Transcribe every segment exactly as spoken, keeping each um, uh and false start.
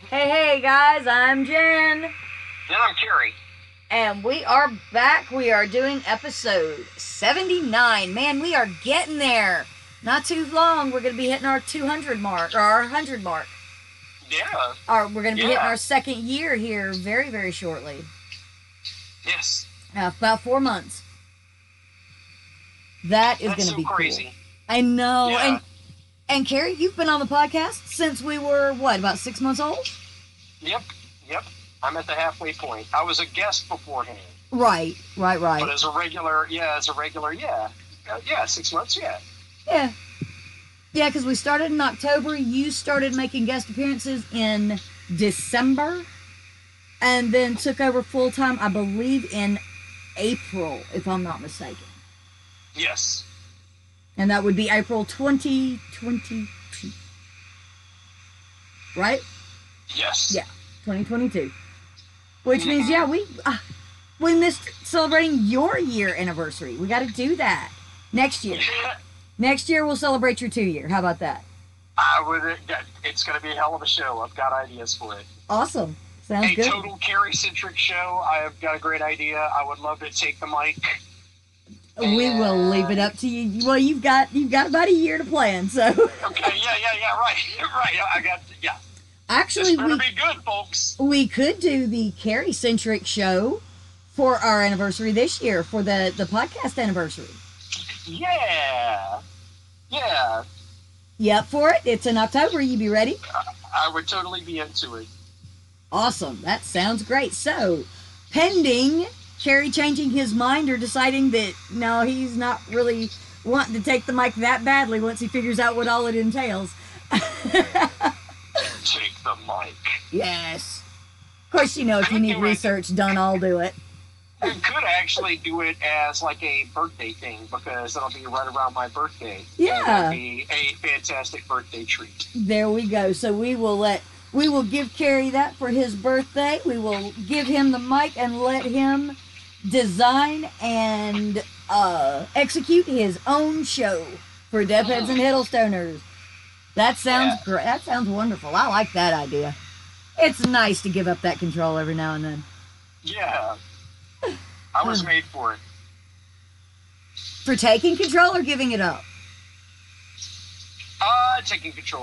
Hey, hey, guys, I'm Jen. And I'm Carrie. And we are back. We are doing episode seventy-nine. Man, we are getting there. Not too long. We're going to be hitting our two hundred mark, or our one hundred mark. Yeah. Or we're going to be yeah. hitting our second year here very, very shortly. Yes. Uh, about four months. That is going to so be crazy. Cool. I know. Yeah. And, and Carrie, you've been on the podcast since we were, what, about six months old? Yep, yep. I'm at the halfway point. I was a guest beforehand. Right, right, right. But as a regular, yeah, as a regular, yeah. Uh, yeah, six months, yeah. Yeah. Yeah, because we started in October. You started making guest appearances in December. And then took over full-time, I believe, in April, if I'm not mistaken. Yes. And that would be April twenty twenty-two. Right? Yes. Yeah, twenty twenty-two. Which means, yeah, we uh, we missed celebrating your year anniversary. We got to do that next year. Next year we'll celebrate your two year. How about that? I would. It's going to be a hell of a show. I've got ideas for it. Awesome. Sounds a good. A total Carrie-centric show. I've got a great idea. I would love to take the mic. We and... will leave it up to you. Well, you've got you've got about a year to plan, so. Okay. Yeah. Yeah. Yeah. Right. Right. I got. Yeah. Actually, this we be good, folks. We could do the Carrie-centric show for our anniversary this year, for the, the podcast anniversary. Yeah. Yeah. You up for it? It's in October. You be ready? I, I would totally be into it. Awesome. That sounds great. So, pending Carrie changing his mind or deciding that, no, he's not really wanting to take the mic that badly once he figures out what all it entails. Take the mic. Yes. Of course, you know, if you need research done, I'll do it. You could actually do it as like a birthday thing because it'll be right around my birthday. Yeah. It'll be a fantastic birthday treat. There we go. So we will let, we will give Carrie that for his birthday. We will give him the mic and let him design and uh, execute his own show for Deathheads and Hiddlestoners. That sounds yeah. great. That sounds wonderful. I like that idea. It's nice to give up that control every now and then. Yeah. I was made for it. For taking control or giving it up? Uh, taking control.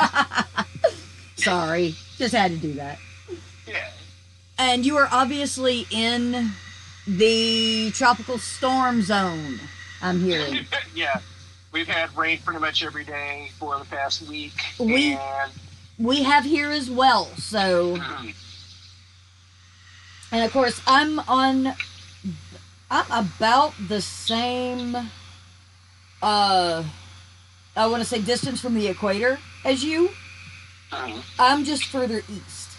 Sorry. Just had to do that. Yeah. And you are obviously in the tropical storm zone, I'm hearing. Yeah. We've had rain pretty much every day for the past week. We, and... we have here as well, so... And of course, I'm on... I'm about the same... Uh, I want to say distance from the equator as you. Mm-hmm. I'm just further east.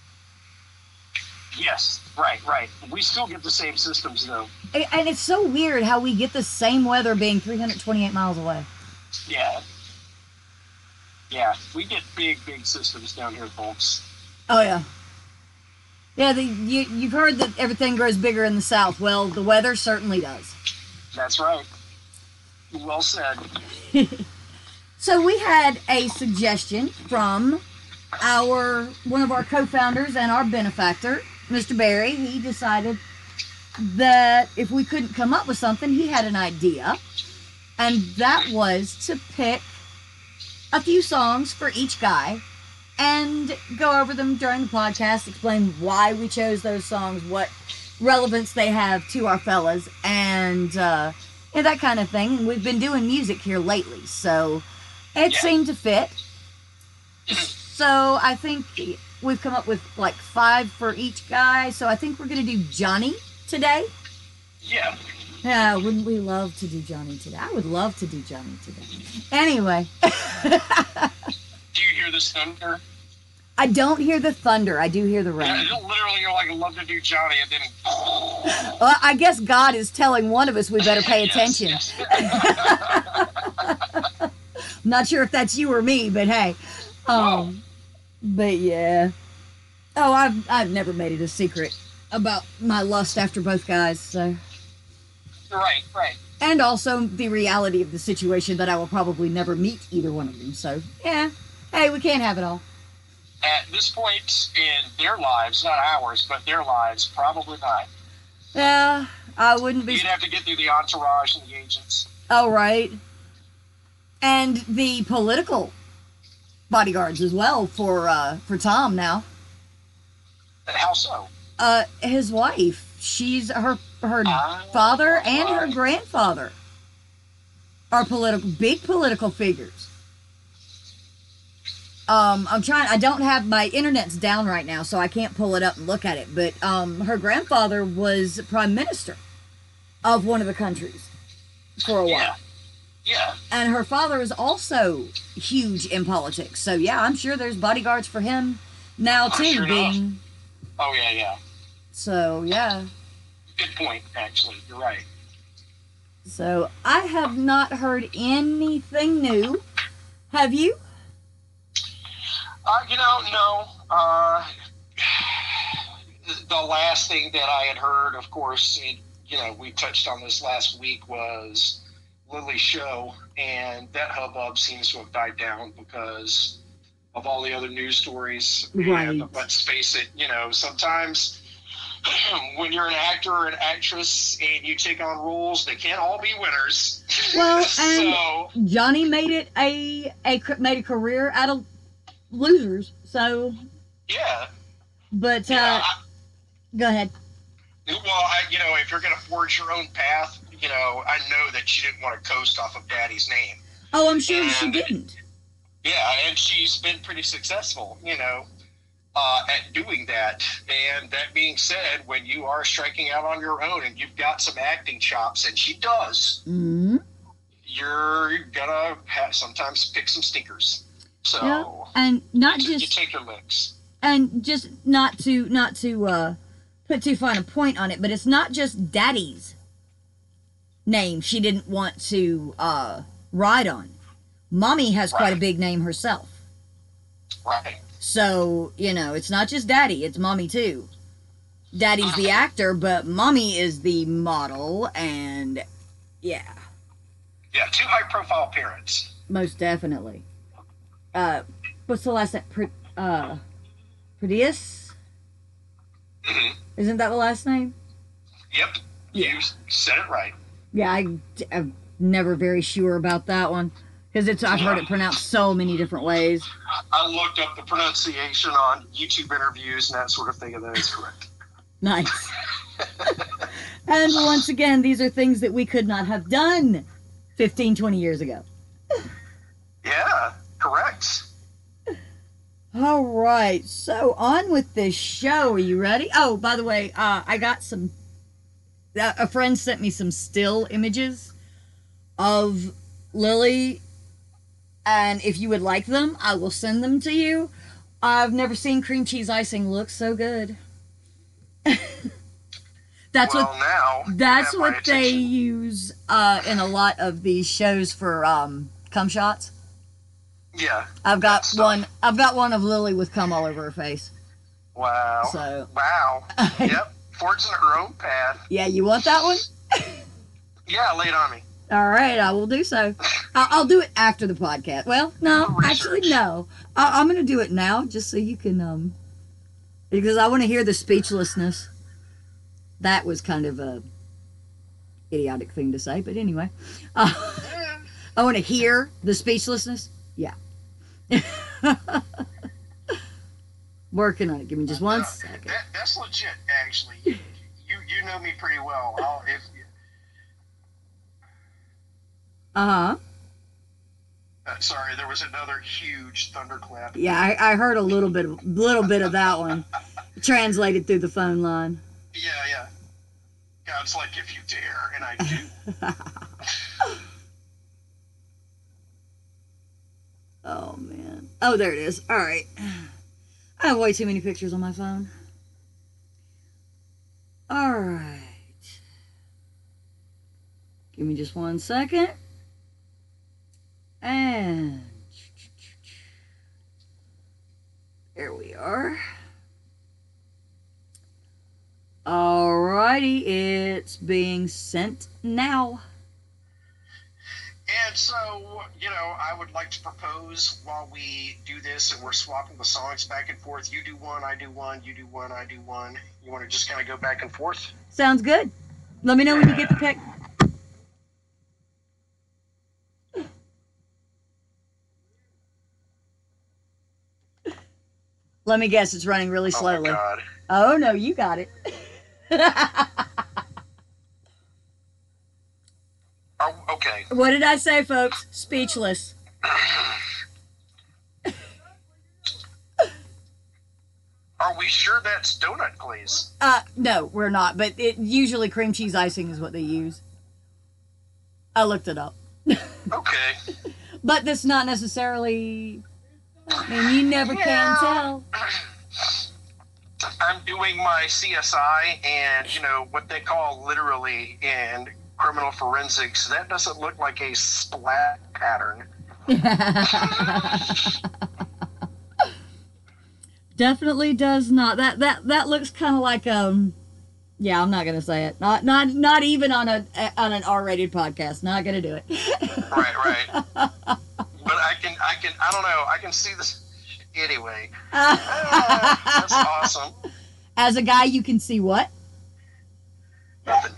Yes, right, right. We still get the same systems, though. And it's so weird how we get the same weather being three hundred twenty-eight miles away. Yeah. Yeah, we get big, big systems down here, folks. Oh, yeah. Yeah, the, you, you've heard that everything grows bigger in the south. Well, the weather certainly does. That's right. Well said. So we had a suggestion from our one of our co-founders and our benefactor, Mister Barry. He decided that if we couldn't come up with something, he had an idea. And that was to pick a few songs for each guy and go over them during the podcast, explain why we chose those songs, what relevance they have to our fellas, and, uh, and that kind of thing. And we've been doing music here lately, so it yeah. seemed to fit. So I think we've come up with like five for each guy. So I think we're going to do Johnny today. Yeah. Yeah, wouldn't we love to do Johnny today? I would love to do Johnny today. Anyway. Do you hear this thunder? I don't hear the thunder. I do hear the rain. Yeah, literally, you're like, I love to do Johnny, and then... Well, I guess God is telling one of us we better pay attention. Yes, yes. I'm not sure if that's you or me, but hey. Um, but yeah. Oh, I've, I've never made it a secret about my lust after both guys, so... Right, right. And also the reality of the situation that I will probably never meet either one of them. So, yeah. Hey, we can't have it all. At this point in their lives, not ours, but their lives, probably not. Yeah, I wouldn't be. You'd have to get through the entourage and the agents. Oh, right. And the political bodyguards as well for uh, for Tom now. And how so? Uh, his wife. She's her her Ah, father and her right. grandfather are political big political figures. Um, I'm trying. I don't have my internet's down right now, so I can't pull it up and look at it. But um, her grandfather was prime minister of one of the countries for a while. Yeah. Yeah. And her father is also huge in politics. So, yeah, I'm sure there's bodyguards for him now, Oh, too. sure being Oh, yeah, yeah. So, yeah. Good point, actually. You're right. So, I have not heard anything new. Have you? Uh, you know, no. Uh, the last thing that I had heard, of course, it, you know, we touched on this last week, was Lily's show, and that hubbub seems to have died down because of all the other news stories. Right. And let's face it, you know, sometimes when you're an actor or an actress and you take on roles, they can't all be winners. Well, so and Johnny made it a, a made a career out of losers. So, yeah, but uh, yeah. I, go ahead. well, I, you know, if you're going to forge your own path, you know, I know that she didn't want to coast off of Daddy's name. Oh, I'm sure And- she didn't. Yeah, and she's been pretty successful, you know, uh, at doing that. And that being said, when you are striking out on your own and you've got some acting chops, and she does, Mm-hmm. you're gonna have sometimes pick some stinkers. So Yeah. And not you, you just take your licks. and just not to not to uh, put too fine a point on it, but it's not just Daddy's name she didn't want to uh, ride on. Mommy has quite a Right. big name herself. Right. So, you know, it's not just Daddy, it's Mommy too. Daddy's the actor, but Mommy is the model, and yeah, Yeah, two high profile parents. most definitely. Uh, what's the last name? Pr- uh, Proteus? hmm Isn't that the last name? Yep. Yeah. You said it right. Yeah, I, I'm never very sure about that one. Because it's I've heard it pronounced so many different ways. I looked up the pronunciation on YouTube interviews and that sort of thing, and that is correct. Nice. And once again, these are things that we could not have done fifteen, twenty years ago. Yeah, correct. All right, so on with this show. Are you ready? Oh, by the way, uh, I got some. Uh, a friend sent me some still images of Lily, and if you would like them, I will send them to you. I've never seen cream cheese icing look so good. That's well, what now you that's have my what they attention. use uh, in a lot of these shows for um, cum shots. Yeah. I've got That stuff. one. I've got one of Lily with cum all over her face. Wow. So Wow. Yep. Forging her own path. yeah, you want that one? Yeah, lay it on me. All right, I will do so. I'll, I'll do it after the podcast. Well, no, actually, no. I, I'm going to do it now, just so you can, um, because I want to hear the speechlessness. That was kind of a idiotic thing to say, but anyway, uh, I want to hear the speechlessness. Yeah. Working on it. Give me just one No, second. That, that's legit, actually. You, you you know me pretty well. I'll, if Uh huh. uh, sorry, there was another huge thunderclap. Yeah, I, I heard a little bit, little bit of that one translated through the phone line. Yeah, yeah. God's like, if you dare, and I do. Oh man. Oh, there it is. All right. I have way too many pictures on my phone. All right. Give me just one second. And there we are. Alrighty, it's being sent now. And so, you know, I would like to propose while we do this and we're swapping the songs back and forth. You do one, I do one, you do one, I do one. You want to just kind of go back and forth? Sounds good. Let me know when you get the pick. Let me guess, it's running really slowly. Oh, my God. Oh, no, you got it. Oh, okay. What did I say, folks? Speechless. Are we sure that's donut glaze? Uh, no, we're not. But it usually cream cheese icing is what they use. I looked it up. Okay. But that's not necessarily. I mean, you never Yeah. can tell. I'm doing my C S I and, you know, what they call literally in criminal forensics, that doesn't look like a splat pattern. Definitely does not. That that that looks kind of like um. Yeah, I'm not gonna say it. Not not not even on a on an R-rated podcast. Not gonna do it. Right, right. But I can I can I don't know. I can see this anyway. Ah, that's awesome. As a guy, you can see what? Nothing.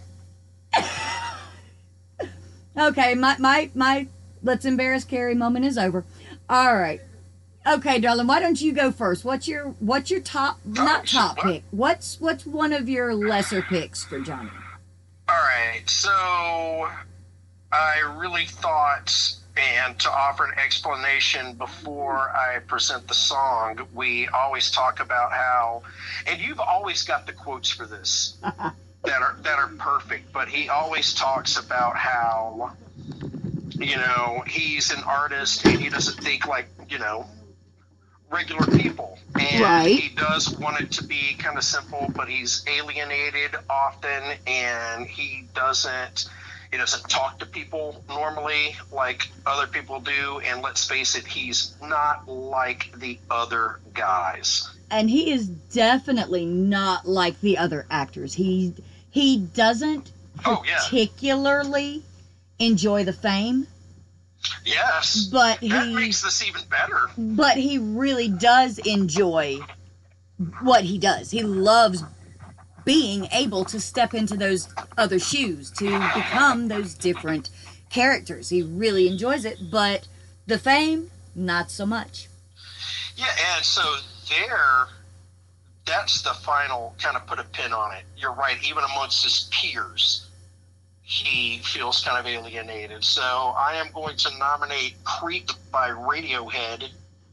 Okay, my my my let's embarrass Carrie moment is over. All right. Okay, darling, why don't you go first? What's your what's your top not top what? pick? What's what's one of your lesser picks for Johnny? All right. So I really thought, and to offer an explanation before I present the song, we always talk about how, and you've always got the quotes for this that are that are perfect, but he always talks about how, you know, he's an artist and he doesn't think like, you know, regular people, and Right. he does want it to be kind of simple, but he's alienated often, and he doesn't he doesn't talk to people normally like other people do, and let's face it, he's not like the other guys. And he is definitely not like the other actors. He he doesn't Oh, yeah. particularly enjoy the fame, Yes, but that he makes this even better. but he really does enjoy what he does. He loves being able to step into those other shoes, to become those different characters. He really enjoys it, but the fame, not so much. Yeah, and so there, that's the final kind of put a pin on it. You're right, even amongst his peers, he feels kind of alienated. So I am going to nominate Creep by Radiohead.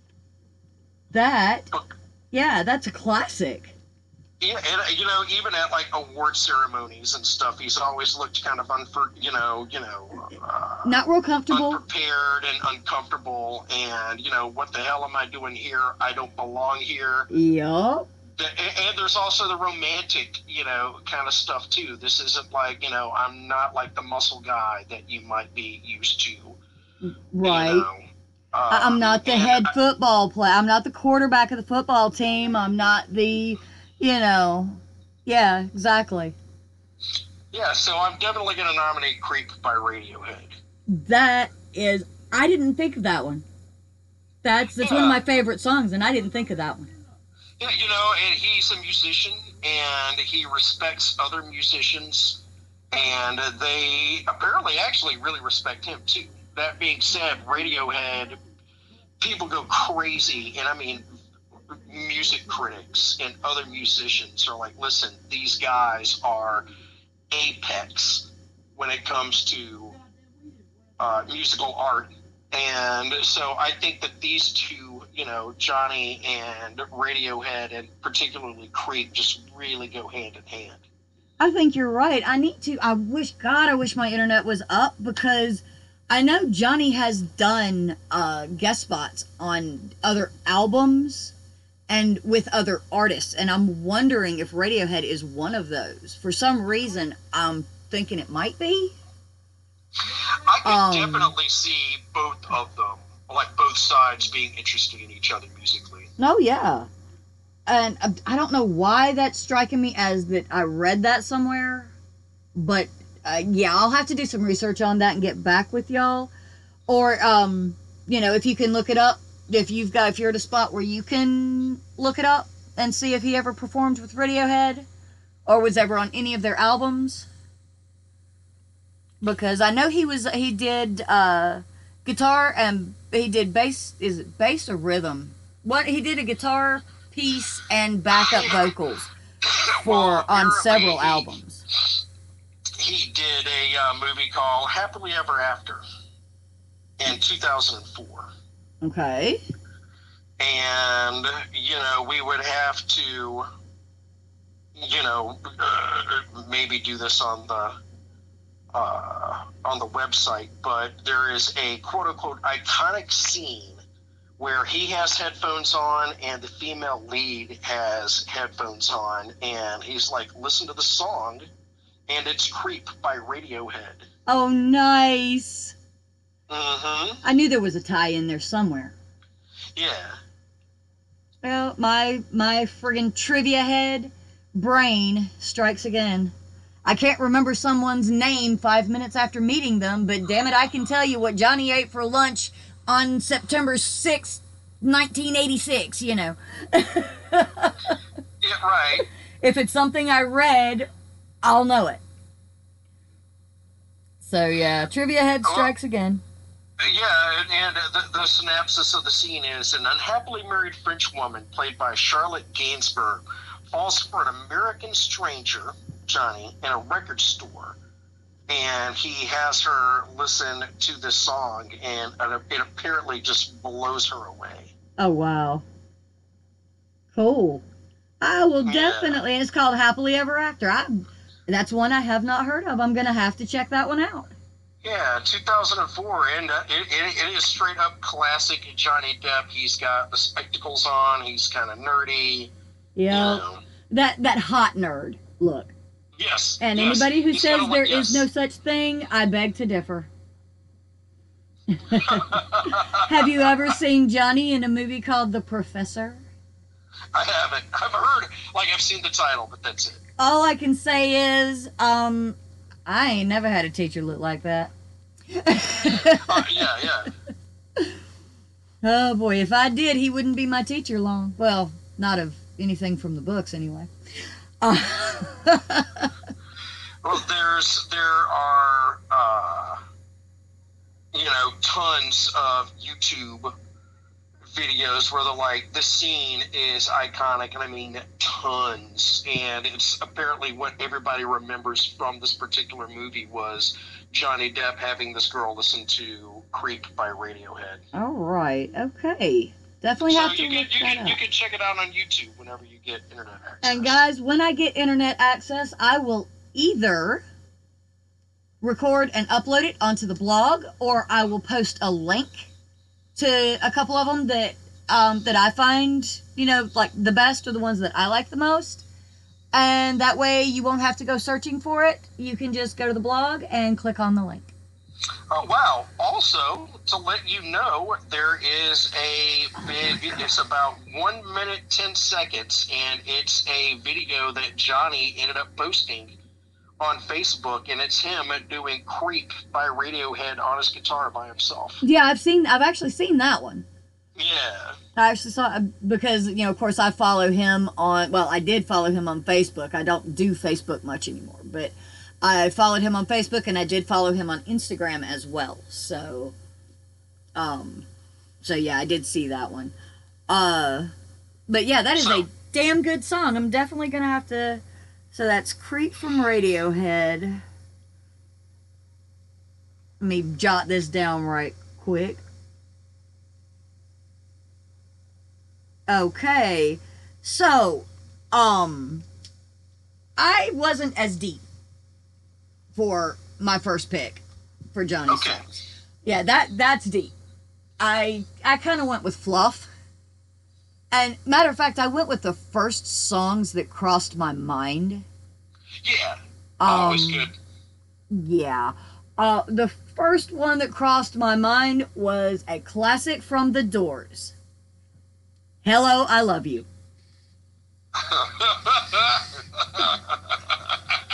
That, yeah, that's a classic. Yeah, and you know, even at like award ceremonies and stuff, he's always looked kind of unfor, you know, you know, uh, Not real comfortable. unprepared and uncomfortable, and you know, what the hell am I doing here? I don't belong here. Yup. The, and, and there's also the romantic, you know, kind of stuff too. This isn't like, you know, I'm not like the muscle guy that you might be used to. Right. You know. I- I'm not the and head I- football player. I'm not the quarterback of the football team. I'm not the, you know, yeah, exactly. Yeah, so I'm definitely going to nominate Creep by Radiohead. That is, I didn't think of that one. That's that's one of Yeah. my favorite songs, and I didn't think of that one. Yeah, you know, and he's a musician, and he respects other musicians, and they apparently actually really respect him too. That being said, Radiohead, people go crazy, and I mean, music critics and other musicians are like, listen, these guys are apex when it comes to uh, musical art. And so I think that these two, you know, Johnny and Radiohead, and particularly Creep, just really go hand in hand. I think you're right. I need to. I wish, God, I wish my internet was up, because I know Johnny has done uh, guest spots on other albums and with other artists, and I'm wondering if Radiohead is one of those. For some reason, I'm thinking it might be. I can Um, definitely see both of them, like both sides being interested in each other musically. No, yeah. And I- I don't know why that's striking me as that I read that somewhere, but uh, yeah, I'll have to do some research on that and get back with y'all. or um, you know, if you can look it up, if you've got, if you're at a spot where you can look it up and see if he ever performed with Radiohead or was ever on any of their albums. Because I know he was, he did uh, guitar and he did bass. Is it bass or rhythm? What he did a guitar piece and backup vocals for Well, on apparently several he- albums. He did a uh, movie called Happily Ever After in two thousand four. Okay. And, you know, we would have to, you know, uh, maybe do this on the uh, on the website, but there is a quote-unquote iconic scene where he has headphones on and the female lead has headphones on, and he's like, listen to the song, and it's Creep by Radiohead. Oh, nice. Mm-hmm. I knew there was a tie in there somewhere. Yeah. Well, my my friggin' trivia head brain strikes again. I can't remember someone's name five minutes after meeting them, but damn it, I can tell you what Johnny ate for lunch on September sixth, nineteen eighty-six, you know. Yeah, right. If it's something I read, I'll know it. So, yeah, trivia head strikes again. Yeah, and the, the synopsis of the scene is an unhappily married French woman, played by Charlotte Gainsbourg, falls for an American stranger, Johnny, in a record store. And he has her listen to this song, and it apparently just blows her away. Oh, wow. Cool. I will Yeah. definitely, and it's called Happily Ever After. I, that's one I have not heard of. I'm going to have to check that one out. Yeah, two thousand four, and uh, it, it, it is straight up classic Johnny Depp. He's got the spectacles on, he's kind of nerdy. Yeah. You know. That, that hot nerd look. Yes. And yes. anybody who He's says kinda there like- is yes. no such thing, I beg to differ. Have you ever seen Johnny in a movie called The Professor? I haven't. I've heard, like, I've seen the title, but that's it. All I can say is, um, I ain't never had a teacher look like that. Uh, yeah, yeah. Oh boy, if I did, he wouldn't be my teacher long. Well, not of anything from the books, anyway. Uh, Well, there's there are uh, you know tons of YouTube videos where they're like, this scene is iconic, and I mean tons, and it's apparently what everybody remembers from this particular movie was Johnny Depp having this girl listen to Creep by Radiohead. all right, okay. Definitely So have to you can look you that can up. you can check it out on YouTube whenever you get internet access. And guys, when I get internet access, I will either record and upload it onto the blog, or I will post a link to a couple of them that um, that I find, you know, like the best or the ones that I like the most. And that way you won't have to go searching for it. You can just go to the blog and click on the link. Uh, wow. Also, to let you know, there is a big, it's about one minute, ten seconds, and it's a video that Johnny ended up posting on Facebook, and it's him doing Creep by Radiohead on his guitar by himself. Yeah, I've seen, I've actually seen that one. Yeah. I actually saw, because, you know, of course I follow him on, well, I did follow him on Facebook. I don't do Facebook much anymore, but I followed him on Facebook, and I did follow him on Instagram as well. So, um, so yeah, I did see that one. Uh, but yeah, that is So- a damn good song. I'm definitely gonna have to, so that's Creep from Radiohead. Let me jot this down right quick. Okay, so, um, I wasn't as deep for my first pick for Johnny Okay. songs. Yeah, that that's deep. I I kind of went with fluff. And matter of fact, I went with the first songs that crossed my mind. Yeah. Um, Always good. Yeah. Uh, the first one that crossed my mind was a classic from The Doors. Hello, I Love You.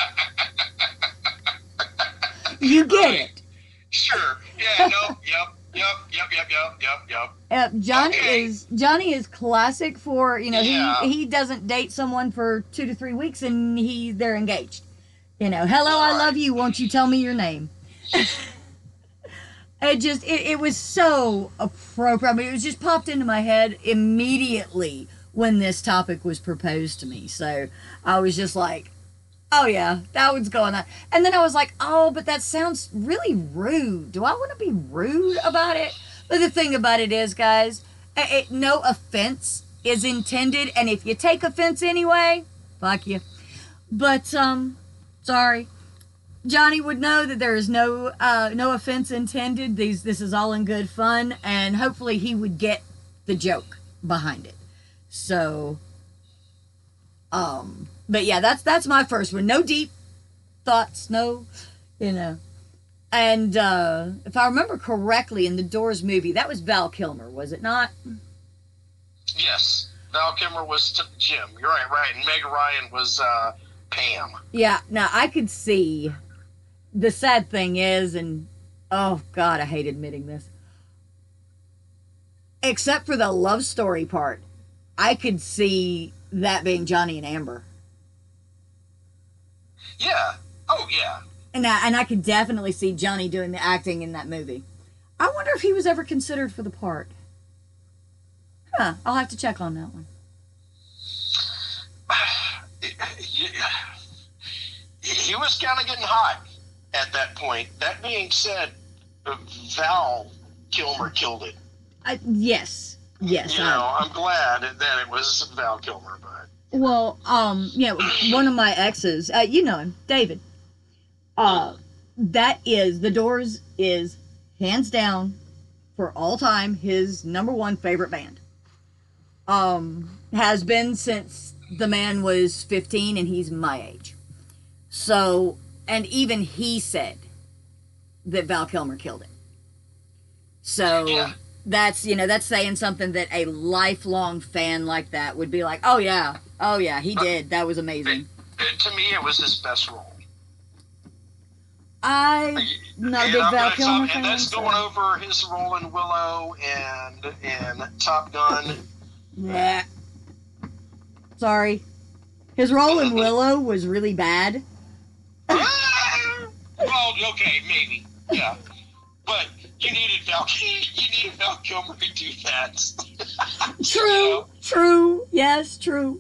You get it. Sure. Yeah, no, yep. Yep, yep, yep, yep, yep, yep. Uh, Johnny Okay. is Johnny is classic for, you know, Yeah. he he doesn't date someone for two to three weeks and he they're engaged. You know, hello, I love Right. you. Won't you tell me your name? It just it, it was so appropriate. I mean, it was just popped into my head immediately when this topic was proposed to me. So I was just like, oh yeah, that one's going on. And then I was like, oh, but that sounds really rude. Do I want to be rude about it? But the thing about it is, guys, it, it, no offense is intended, and if you take offense anyway, fuck you. But um, sorry. Johnny would know that there is no uh, no offense intended. These this is all in good fun, and hopefully he would get the joke behind it. So, um, but yeah, that's that's my first one. No deep thoughts, no, you know. And uh, if I remember correctly, in the Doors movie, that was Val Kilmer, was it not? Yes. Val Kilmer was t- Jim. You're right, right. And Meg Ryan was uh, Pam. Yeah. Now I could see. The sad thing is, and oh God, I hate admitting this. Except for the love story part, I could see that being Johnny and Amber. Yeah. Oh, yeah. And I, and I could definitely see Johnny doing the acting in that movie. I wonder if he was ever considered for the part. Huh, I'll have to check on that one. He was kind of getting hot at that point. That being said, Val Kilmer killed it. I, yes, yes. You I, know, I'm glad that it was Val Kilmer, but well, um, you know, one of my exes, uh, you know him, David. Uh, that is the Doors is hands down for all time his number one favorite band. Um, has been since the man was fifteen and he's my age. So, and even he said that Val Kilmer killed it. So yeah. that's, you know, that's saying something that a lifelong fan like that would be like, oh yeah, oh yeah, he did. That was amazing. It, it, to me, it was his best role. I'm not a And big I'm Val gonna Kilmer talk- fan. And that's so- going over his role in Willow and in Top Gun. Yeah. Sorry. His role in Willow was really bad. Well, okay, maybe, yeah, but you needed Val. You needed Val Kilmer to do that. True, You know? true, yes, true.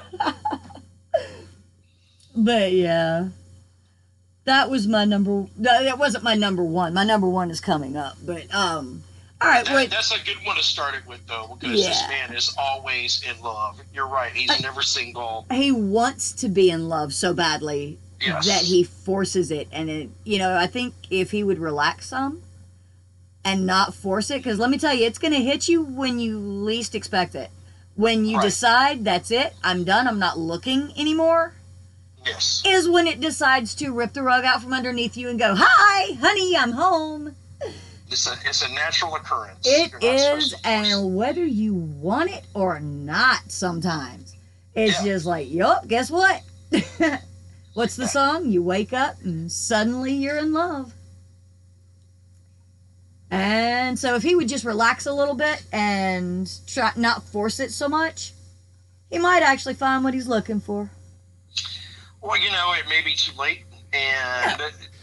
But yeah, that was my number. That that wasn't my number one. My number one is coming up. But um, all right, That, wait. that's a good one to start it with, though, because this Yeah. man is always in love. You're right; he's never single. He wants to be in love so badly Yes. that he forces it, and it. You know, I think if he would relax some and not force it, because let me tell you, it's going to hit you when you least expect it. When you Right. decide that's it, I'm done. I'm not looking anymore. Yes. Is when it decides to rip the rug out from underneath you and go, "Hi, honey, I'm home." It's a it's a natural occurrence. It You're not supposed is, to force and whether you want it or not, sometimes it's Yeah. just like, yup, guess what? What's the song? You wake up and suddenly you're in love. And so if he would just relax a little bit and try not force it so much, he might actually find what he's looking for. Well, you know, it may be too late, and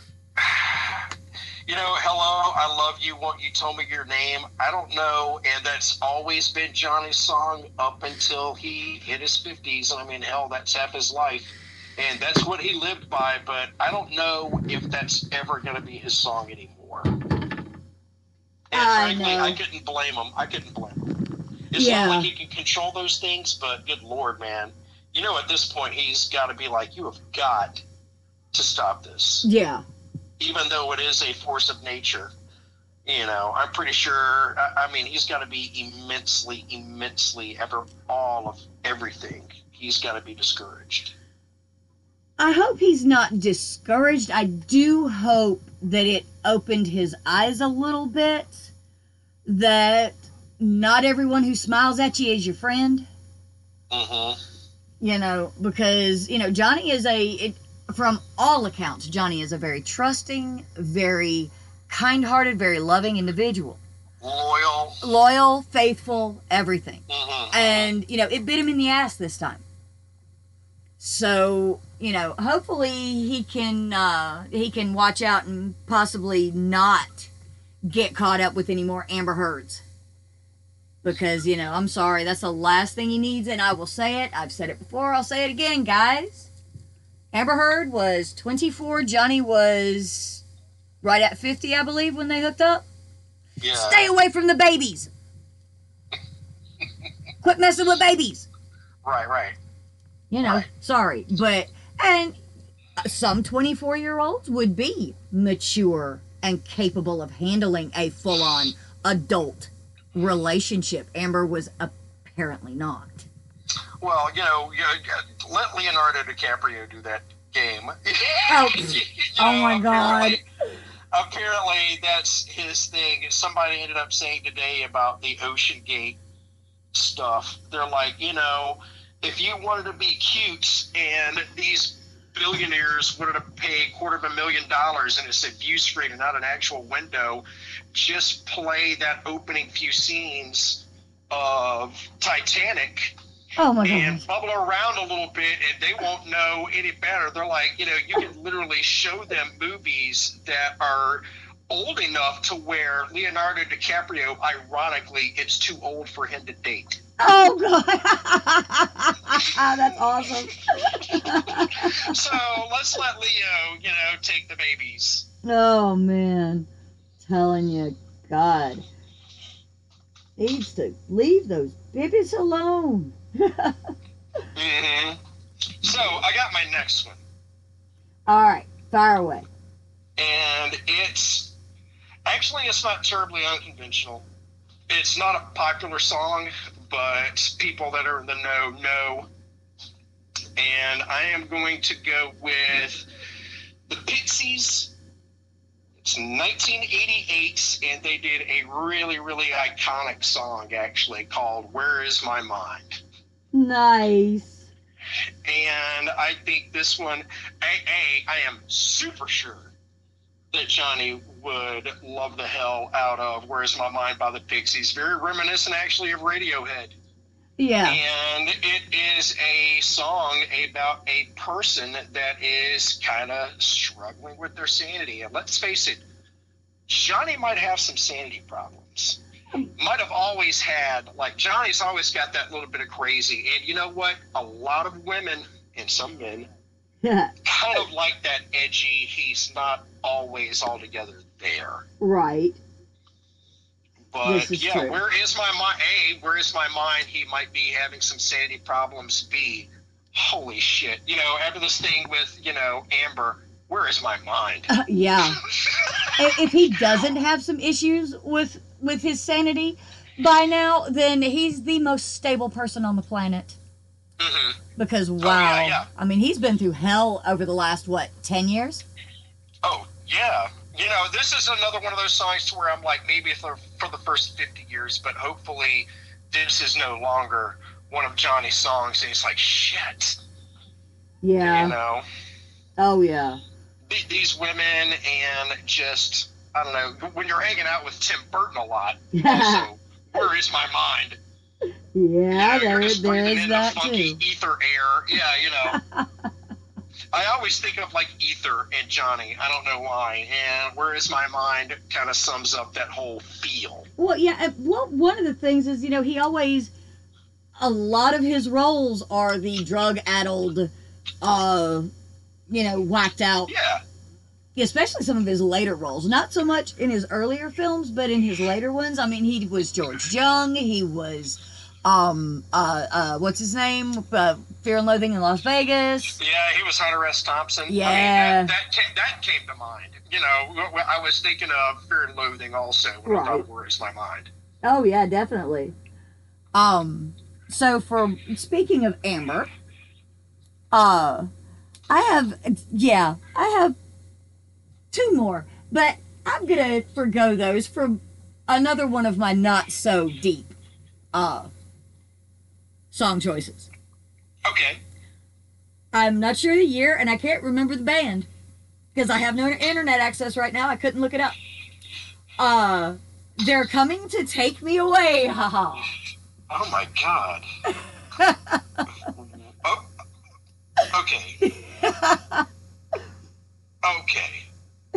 you know, hello, I love you. Won't you tell me your name? I don't know, and that's always been Johnny's song up until he hit his fifties. I mean, hell, that's half his life, and that's what he lived by. But I don't know if that's ever going to be his song anymore. And I frankly, know. I couldn't blame him. I couldn't blame him. It's Yeah. not like he can control those things, but good Lord, man. You know, at this point, he's got to be like, you have got to stop this. Yeah. Even though it is a force of nature. You know, I'm pretty sure, I, I mean, he's got to be immensely, immensely, ever, all of everything. He's got to be discouraged. I hope he's not discouraged. I do hope that it opened his eyes a little bit. That not everyone who smiles at you is your friend. Mm-hmm. You know, because, you know, Johnny is a, it, from all accounts, Johnny is a very trusting, very kind-hearted, very loving individual. loyal, faithful, everything. Mm-hmm. And, you know, it bit him in the ass this time. So, you know, hopefully he can uh, he can watch out and possibly not get caught up with any more Amber Heards. Because, you know, I'm sorry, that's the last thing he needs, and I will say it. I've said it before, I'll say it again, guys. Amber Heard was twenty-four, Johnny was right at fifty, I believe, when they hooked up. Yeah. Stay away from the babies. Quit messing with babies. Right, right. You know, Right. sorry. But, and some twenty-four-year-olds would be mature and capable of handling a full-on adult relationship. Amber was apparently not. Well, you know, you, you, let Leonardo DiCaprio do that game. Oh, You oh know, my God. apparently- Apparently, that's his thing. Somebody ended up saying today about the Ocean Gate stuff. They're like, you know, if you wanted to be cute and these billionaires wanted to pay a quarter of a million dollars and it's a view screen and not an actual window, just play that opening few scenes of Titanic Oh my and God. bubble around a little bit and they won't know any better. They're like, you know, you can literally show them movies that are old enough to where Leonardo DiCaprio, ironically, it's too old for him to date. Oh God. That's awesome. So let's let Leo, you know, take the babies. Oh man. Telling you, God. Needs to leave those babies alone. Mm-hmm. So I got my next one. Alright, fire away. And it's actually it's not terribly unconventional. It's not a popular song, but people that are in the know know. And I am going to go with the Pixies. It's nineteen eighty-eight, and they did a really, really iconic song actually called "Where Is My Mind." Nice. And I think this one, A, A, I am super sure that Johnny would love the hell out of Where's My Mind by the Pixies. Very reminiscent, actually, of Radiohead. Yeah. And it is a song about a person that is kind of struggling with their sanity. And let's face it, Johnny might have some sanity problems. Might have always had, like, Johnny's always got that little bit of crazy. And you know what? A lot of women and some men Yeah. kind of like that edgy, he's not always altogether there. Right. But This is yeah, true. where is my mind? A, where is my mind? He might be having some sanity problems. B, holy shit. You know, after this thing with, you know, Amber, where is my mind? Uh, yeah. I- if he doesn't have some issues with with his sanity by now, then he's the most stable person on the planet. hmm Because wow, yeah, yeah. I mean, he's been through hell over the last what ten years. Oh, yeah. You know, this is another one of those songs to where I'm like, maybe for, for the first fifty years, but hopefully this is no longer one of Johnny's songs. And he's like, shit. Yeah. You know, Oh yeah. th- these women and just, I don't know, when you're hanging out with Tim Burton a lot, also, where is my mind? Yeah. You know, there, you're just breathing there's in that the funky too. ether air. Yeah, you know. I always think of like Ether and Johnny. I don't know why. And Where Is My Mind kind of sums up that whole feel. Well, yeah. and Well, one of the things is, you know, he always, a lot of his roles are the drug-addled, uh, you know, whacked out. Yeah. Especially some of his later roles. Not so much in his earlier films, but in his later ones. I mean, he was George Young. He was, um, uh, uh, what's his name? Uh, Fear and Loathing in Las Vegas. Yeah, he was Hunter S. Thompson. Yeah. I mean, that, that, came, that came to mind. You know, wh- I was thinking of Fear and Loathing also when I Right. thought Where Is My Mind. Oh yeah, definitely. Um, so for speaking of Amber, uh, I have yeah, I have two more, but I'm gonna forgo those for another one of my not so deep uh song choices. Okay. I'm not sure the year, and I can't remember the band because I have no internet access right now. I couldn't look it up. Uh, They're coming to take me away, haha. Oh my God. Oh, okay. Okay.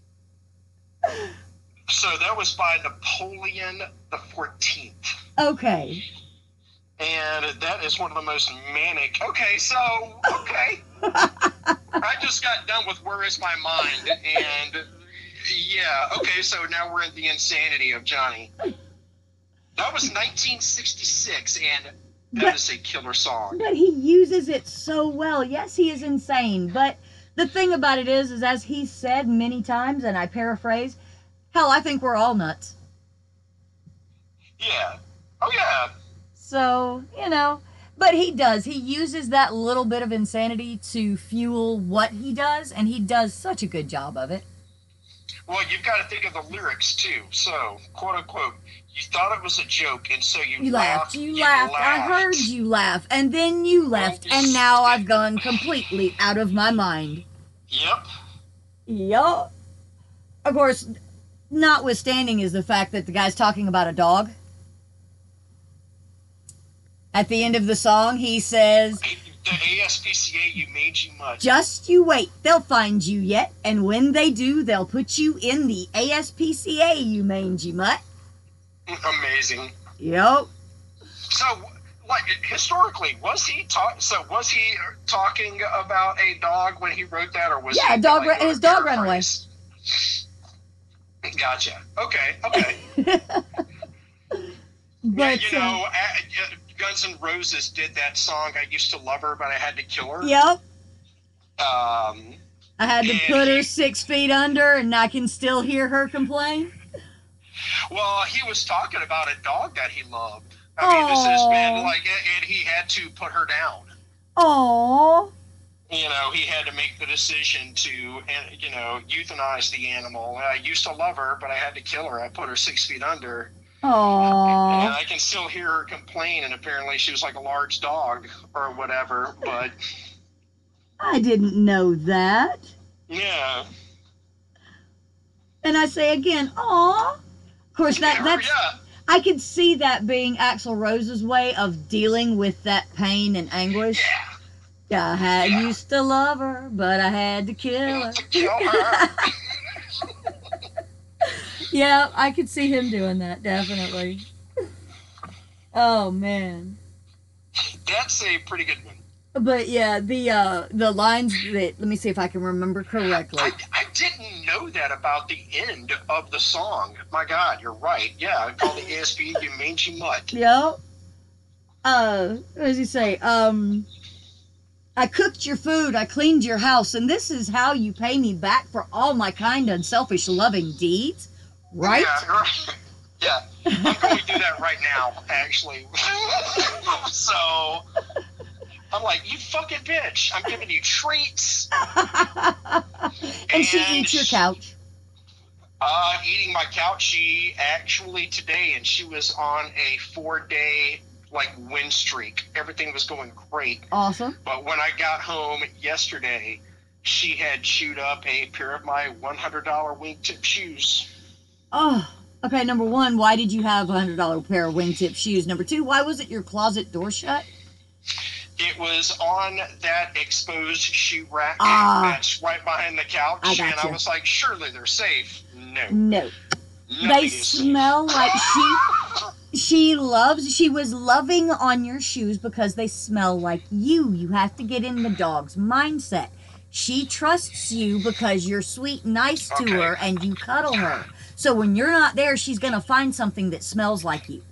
So that was by Napoleon the fourteenth. Okay. And that is one of the most manic. Okay, so, okay. I just got done with Where Is My Mind? And, yeah, okay, so now we're in the insanity of Johnny. That was nineteen sixty-six, and that But- is a killer song. But he uses it so well. Yes, he is insane. But the thing about it is, is as he said many times, and I paraphrase, hell, I think we're all nuts. Yeah. Oh, yeah. So, you know, but he does. He uses that little bit of insanity to fuel what he does, and he does such a good job of it. Well, you've got to think of the lyrics, too. So, quote unquote, you thought it was a joke, and so you, You laughed. laughed, you laughed, I heard you laugh, and then you left, and now I've gone completely out of my mind. Yep. Yup. Of course, notwithstanding is the fact that the guy's talking about a dog. At the end of the song, he says, The A S P C A, you made you much. just you wait, they'll find you yet, and when they do, they'll put you in the A S P C A, you mangy mutt. Amazing. Yup. So, like, historically, was he talk? So, was he talking about a dog when he wrote that, or was Yeah, he, dog like, ra- his dog ran away. paraphrase? Gotcha. Okay. Okay. But, yeah, you uh, know, uh, Guns N' Roses did that song. I used to love her, but I had to kill her. Yep. Um. I had to And put her he- six feet under, and I can still hear her complain. Well, he was talking about a dog that he loved. I mean, this has been Aw. like, and he had to put her down. Aww. You know, he had to make the decision to, you know, euthanize the animal. I used to love her, but I had to kill her. I put her six feet under. And Aww. I can still hear her complain, and apparently she was like a large dog or whatever. But, I didn't know that. yeah. And I say again, aw. Of course, that Yeah, that's yeah. I could see that being Axl Rose's way of dealing with that pain and anguish. Yeah. I had Yeah. used to love her, but I had to kill her. To kill her. Yeah, I could see him doing that, definitely. Oh man. That's a pretty good one. But yeah, the uh the lines that, let me see if I can remember correctly. I, I didn't know that about the end of the song. My God, you're right. Yeah, I call the A S P, you mangy mutt. Yep. Uh, what does he say? Um, I cooked your food, I cleaned your house, and this is how you pay me back for all my kind, unselfish, loving deeds, right? Yeah, right. Yeah, I'm going to do that right now, actually. So, I'm like, you fucking bitch. I'm giving you treats. And she And eats your she- couch. Uh, eating my couch. She actually today, and she was on a four-day, like, win streak. Everything was going great. Awesome. But when I got home yesterday, she had chewed up a pair of my one hundred dollar wingtip shoes. Oh, okay. Number one, why did you have a hundred dollar pair of wingtip shoes? Number two, why was it your closet door shut? It was on that exposed shoe rack Ah. that's right behind the couch, I and I gotcha. was like, surely they're safe. No. No. Nothing They is safe. smell like she she loves she was loving on your shoes because they smell like you. You have to get in the dog's mindset. She trusts you because you're sweet and nice to Okay. her and you cuddle her. So when you're not there, she's gonna find something that smells like you.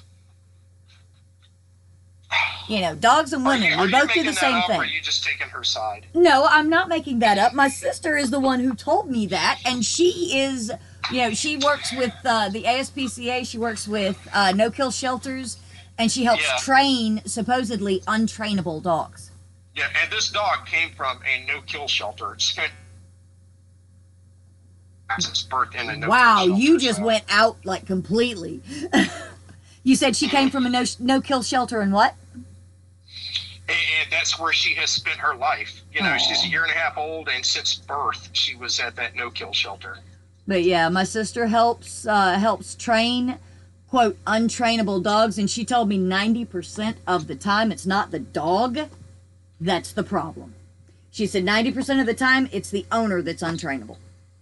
You know, dogs and Are women, you, are we you both do making the that same up, Or are thing. you just taking her side? No, I'm not making that up. My sister is the one who told me that, and she is, you know, she works with uh, the A S P C A. She works with uh, no-kill shelters, and she helps Yeah. train supposedly untrainable dogs. Yeah, and this dog came from a no-kill shelter. It spent its birth in a no-kill Wow, shelter. you just so- went out like completely. You said she came from a no no-kill shelter and what? And, and that's where she has spent her life. You know, Aw. she's a year and a half old, and since birth, she was at that no-kill shelter. But yeah, my sister helps uh, helps train, quote, untrainable dogs, and she told me ninety percent of the time it's not the dog that's the problem. She said ninety percent of the time it's the owner that's untrainable.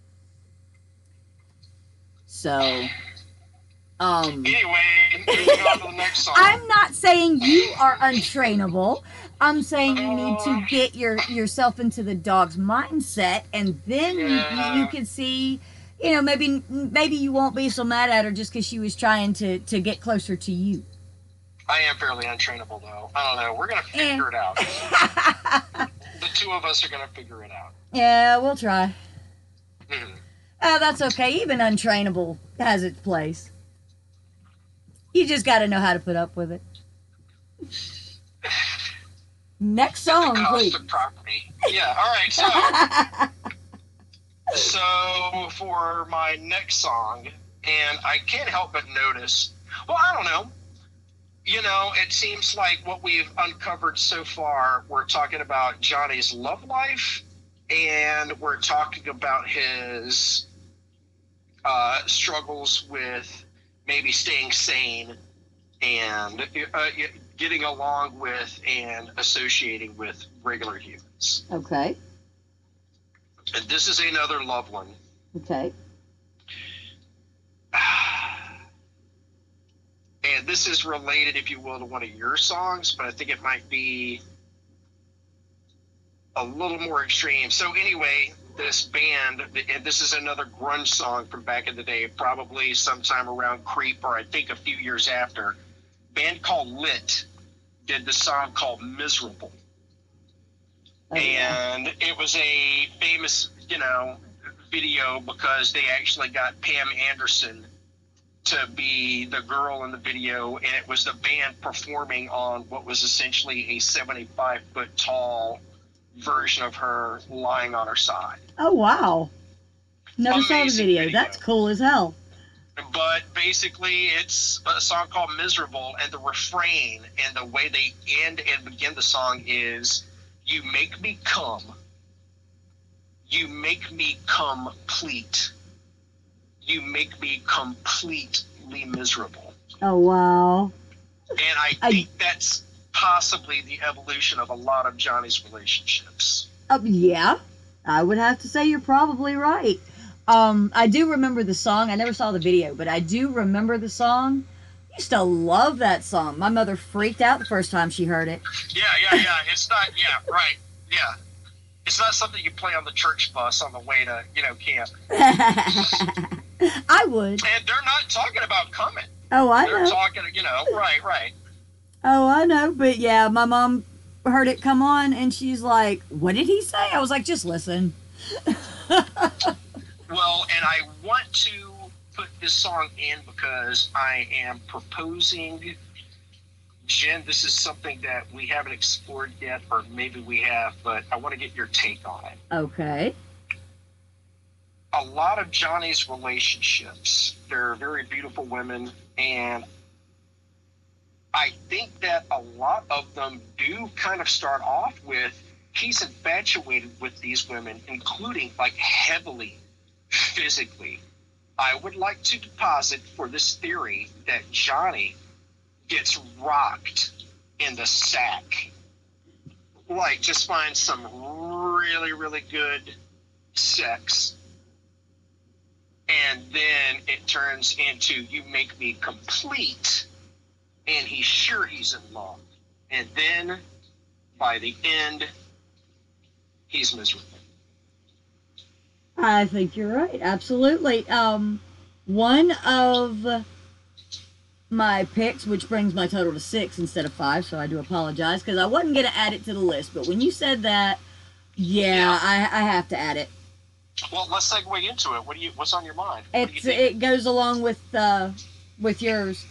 So, um... Anyway, moving on to the next song. I'm not saying you are untrainable. I'm saying you need to get your yourself into the dog's mindset, and then Yeah. you, you can see, you know, maybe maybe you won't be so mad at her just because she was trying to, to get closer to you. I am fairly untrainable, though. I don't know. We're going to figure it out. The two of us are going to figure it out. Yeah, we'll try. Mhm. Oh, that's okay. Even untrainable has its place. You just got to know how to put up with it. Next song, the cost please. of property. Yeah, all right. So, so for my next song, and I can't help but notice, well, I don't know. You know, it seems like what we've uncovered so far, we're talking about Johnny's love life, and we're talking about his uh, struggles with maybe staying sane and uh, getting along with and associating with regular humans. Okay. And this is another love one. Okay. And this is related, if you will, to one of your songs, but I think it might be a little more extreme. So anyway, this band, and this is another grunge song from back in the day, probably sometime around Creep, or I think a few years after. Band called Lit did the song called Miserable. Oh, yeah. And it was a famous, you know, video because they actually got Pam Anderson to be the girl in the video, and it was the band performing on what was essentially a seventy-five foot tall version of her lying on her side. Oh, wow. Never saw the Amazing video. video. That's cool as hell. But basically, it's a song called Miserable, and the refrain and the way they end and begin the song is, you make me come, you make me complete, you make me completely miserable. Oh, wow. And I, I think that's possibly the evolution of a lot of Johnny's relationships. Uh, yeah, I would have to say you're probably right. Um, I do remember the song. I never saw the video, but I do remember the song. I used to love that song. My mother freaked out the first time she heard it. Yeah, yeah, yeah. It's not, yeah, right. Yeah. It's not something you play on the church bus on the way to, you know, camp. I would. And they're not talking about coming. Oh, I They're know. talking, you know, right, right. Oh, I know. But yeah, my mom heard it come on and she's like, what did he say? I was like, just listen. Well, and I want to put this song in because I am proposing, Jen, this is something that we haven't explored yet, or maybe we have, but I want to get your take on it. Okay. A lot of Johnny's relationships, they're very beautiful women, and I think that a lot of them do kind of start off with, he's infatuated with these women, including like heavily physically. I would like to deposit for this theory that Johnny gets rocked in the sack. Like, just find some really, really good sex. And then it turns into, you make me complete. And he's sure he's in love. And then, by the end, he's miserable. I think you're right. Absolutely. Um, one of my picks, which brings my total to six instead of five, so I do apologize, because I wasn't going to add it to the list. But when you said that, yeah, Yeah. I, I have to add it. Well, let's segue into it. What do you? What's on your mind? What do you It's think? it goes along with uh with yours.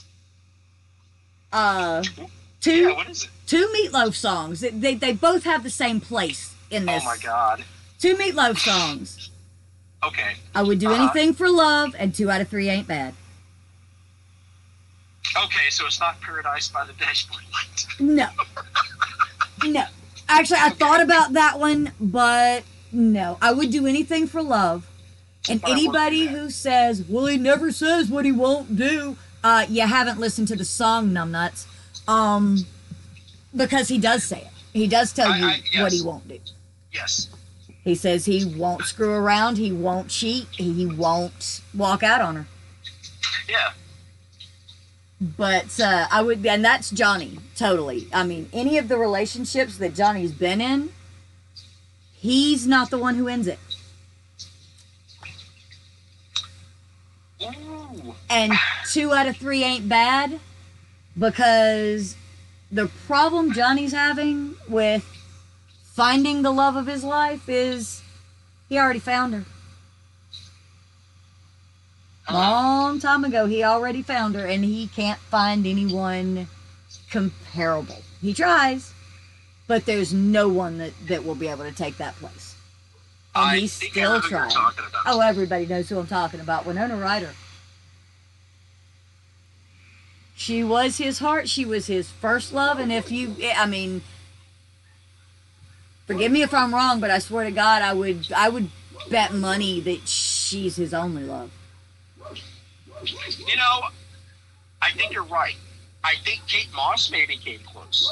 Uh, two Yeah, what is it? two Meatloaf songs. They, they they both have the same place in this. Oh my God. Two Meatloaf songs. Okay. I would do Uh-huh. anything for love, and two out of three ain't bad. Okay, so it's not Paradise by the Dashboard Light. No, no. Actually, I Okay. thought about that one, but no. I would do anything for love. And But I worked anybody through that. who says, well, he never says what he won't do, uh, you haven't listened to the song, numbnuts. Um, because he does say it. He does tell I- you I- yes. what he won't do. Yes. He says he won't screw around, he won't cheat, he won't walk out on her. Yeah. But uh, I would, and that's Johnny, totally. I mean, any of the relationships that Johnny's been in, he's not the one who ends it. Ooh. And two out of three ain't bad, because the problem Johnny's having with finding the love of his life is he already found her. Long time ago, he already found her, and he can't find anyone comparable. He tries, but there's no one that, that will be able to take that place. And I he's think still I know who you're trying. talking about. Oh, everybody knows who I'm talking about. Winona Ryder. She was his heart. She was his first love. And if you, I mean, forgive me if I'm wrong, but I swear to God, I would, I would bet money that she's his only love. You know, I think you're right. I think Kate Moss maybe came close.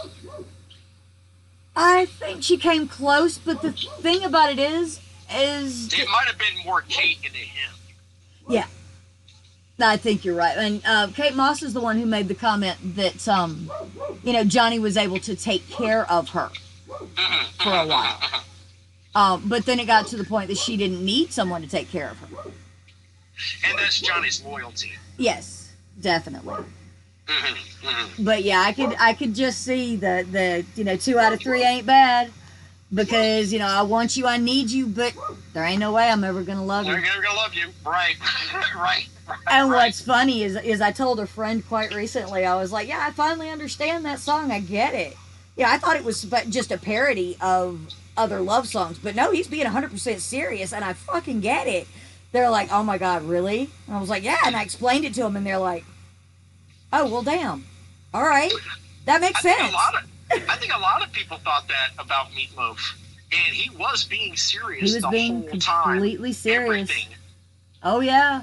I think she came close, but the thing about it is, is It might have been more Kate into him. yeah, I think you're right. And uh, Kate Moss is the one who made the comment that, um, you know, Johnny was able to take care of her for a while. Um, but then it got to the point that she didn't need someone to take care of her. And that's Johnny's loyalty. Yes, definitely. Mm-hmm, mm-hmm. But yeah, I could I could just see the the you know two out of three ain't bad, because you know I want you, I need you, but there ain't no way I'm ever gonna love They're you. never gonna love you, right? right. And right. what's funny is is I told a friend quite recently, I was like, yeah, I finally understand that song. I get it. Yeah, I thought it was but just a parody of other love songs, but no, he's being one hundred percent serious, and I fucking get it. They're like, oh my God, really? And I was like, yeah, and I explained it to them, and they're like, oh, well, damn. All right. That makes I think sense. a lot of I think a lot of people thought that about Meatloaf, and he was being serious He was the being whole time. completely serious. Everything. Oh, yeah.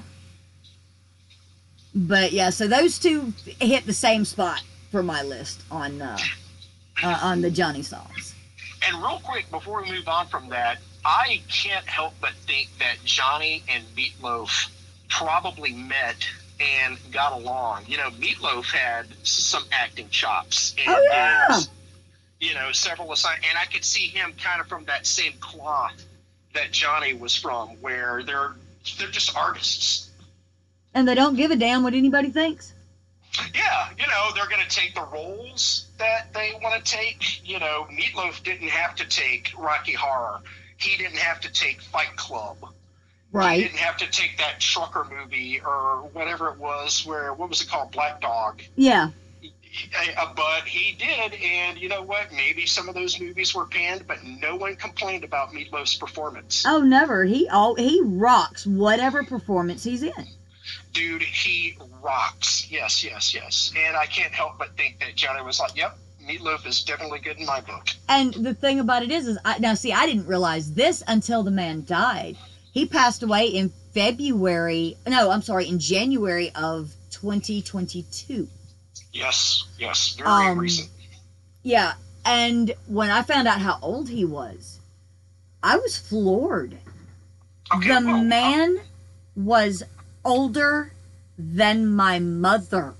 But, yeah, so those two hit the same spot for my list on uh, uh, on the Johnny songs. And real quick, before we move on from that, I can't help but think that Johnny and Meatloaf probably met and got along. You know, Meatloaf had some acting chops. And Oh, yeah. there's, you know, several assign, and I could see him kind of from that same cloth that Johnny was from, where they're they're just artists. And they don't give a damn what anybody thinks. Yeah, you know, they're going to take the roles that they want to take. You know, Meatloaf didn't have to take Rocky Horror. He didn't have to take Fight Club. He Right. didn't have to take that trucker movie or whatever it was, where, what was it called? Black Dog. Yeah. Uh, But he did, and you know what? Maybe some of those movies were panned, but no one complained about Meatloaf's performance. Oh, never. He all he rocks whatever performance he's in. Dude, he rocks. Yes, yes, yes. And I can't help but think that Johnny was like, yep, Meatloaf is definitely good in my book. And the thing about it is, is I, now see, I didn't realize this until the man died. He passed away in February. No, I'm sorry, in January of twenty twenty-two. Yes, yes, very Um, recent. Yeah, and when I found out how old he was, I was floored. Okay, the well, man was older than my mother.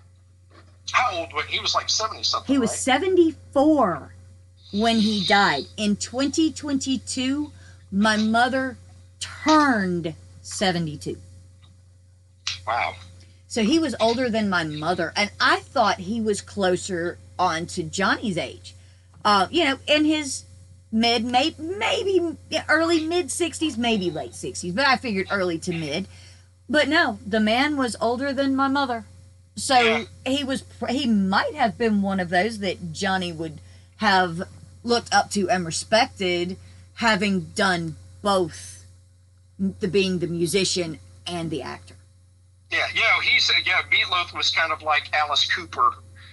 How old was he? Was like seventy something. He was right? seventy-four when he died. In twenty twenty-two, my mother turned seventy-two. Wow. So he was older than my mother, and I thought he was closer on to Johnny's age. Uh, you know, in his mid, may, maybe early mid sixties, maybe late sixties, but I figured early to mid. But no, the man was older than my mother. So Yeah. he was, he might have been one of those that Johnny would have looked up to and respected, having done both, the being the musician and the actor. Yeah, you know, he said, yeah, Meatloaf was kind of like Alice Cooper,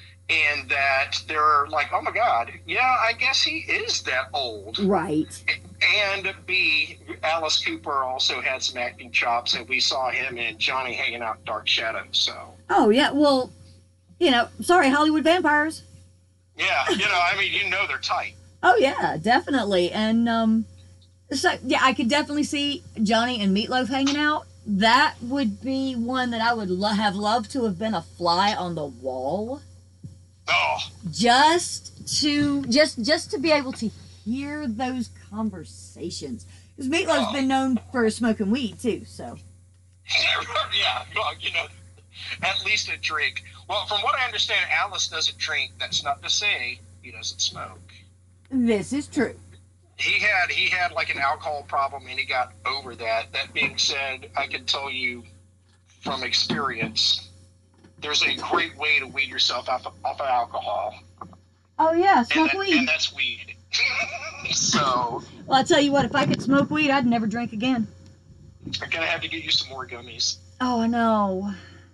and that they're like, oh my God, yeah, I guess he is that old. Right. And B, Alice Cooper also had some acting chops, and we saw him in Johnny Hanging Out in Dark Shadows. So. Oh yeah, well, you know, sorry, Hollywood vampires. Yeah, you know, I mean, you know they're tight. Oh yeah, definitely, and um, so yeah, I could definitely see Johnny and Meatloaf hanging out. That would be one that I would lo- have loved to have been a fly on the wall. Oh. Just to just just to be able to hear those conversations, because Meatloaf's Oh. been known for smoking weed too. So Yeah, well, you know, at least a drink. Well, from what I understand, Alice doesn't drink. That's not to say he doesn't smoke. this is true. He had he had like an alcohol problem, and he got over that. That being said, I can tell you from experience, there's a great way to weed yourself off of, off of alcohol, Oh yeah, and, smoke that, weed. and that's weed. So Well, I tell you what, if I could smoke weed, I'd never drink again. I'm gonna have to get you some more gummies. Oh, I know.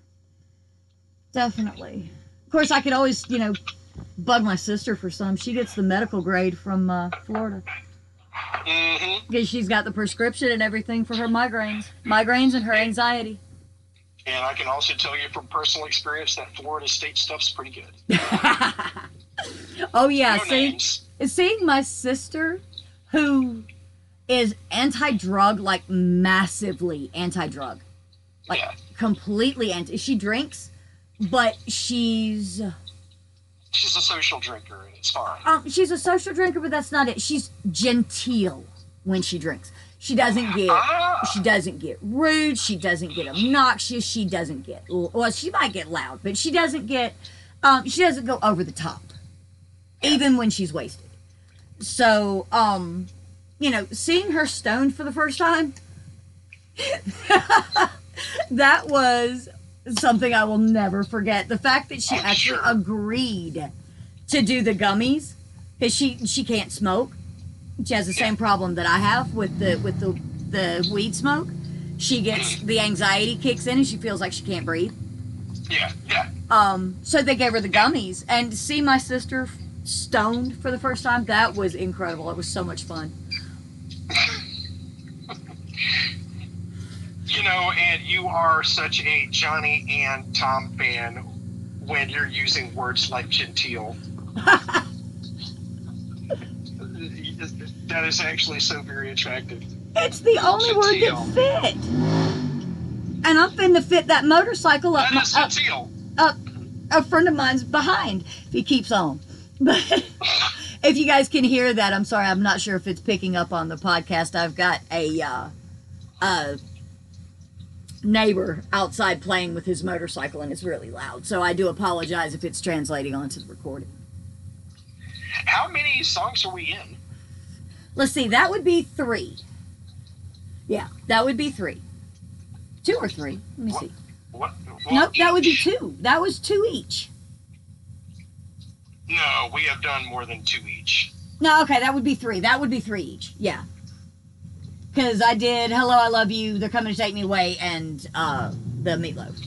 Definitely. Of course, I could always, you know, bug my sister for some. She gets the medical grade from uh, Florida. Mm-hmm. Because she's got the prescription and everything for her migraines. Migraines and her anxiety. And I can also tell you from personal experience that Florida State stuff's pretty good. Oh, yeah. No See, names. seeing my sister, who is anti-drug, like massively anti-drug. Like, Yeah. completely anti. She drinks, but she's... She's a social drinker, and it's fine. Um, she's a social drinker, but that's not it. She's genteel when she drinks. She doesn't get Ah. she doesn't get rude. She doesn't get obnoxious. She doesn't get well. She might get loud, but she doesn't get um, she doesn't go over the top, even when she's wasted. So um, you know, seeing her stoned for the first time, that was something I will never forget. The fact that she I'm actually sure. agreed to do the gummies, because she she can't smoke. She has the same problem that I have with the with the the weed smoke. She gets the anxiety kicks in and she feels like she can't breathe. Yeah, yeah. Um, so they gave her the gummies, and to see my sister stoned for the first time, that was incredible. It was so much fun. You know, and you are such a Johnny and Tom fan when you're using words like genteel. That is actually so very attractive. It's the only word that fit. And I'm finna fit that motorcycle up That my, is up, genteel. up a friend of mine's behind if he keeps on. But if you guys can hear that, I'm sorry, I'm not sure if it's picking up on the podcast. I've got a uh, uh, neighbor outside playing with his motorcycle and it's really loud. So I do apologize if it's translating onto the recording. How many songs are we in? Let's see, that would be three. Yeah, that would be three. Two or three. Let me see. What? what Nope, that would be each? two. That was two each. No, we have done more than two each. No, okay, that would be three. That would be three each. Yeah. Because I did Hello, I Love You, They're Coming to Take Me Away, and uh, the Meatloaf.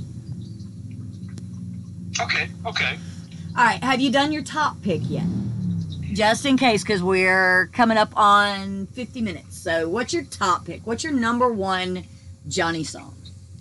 Okay, okay. All right, have you done your top pick yet? Just in case, because we're coming up on fifty minutes. So what's your top pick? What's your number one Johnny song?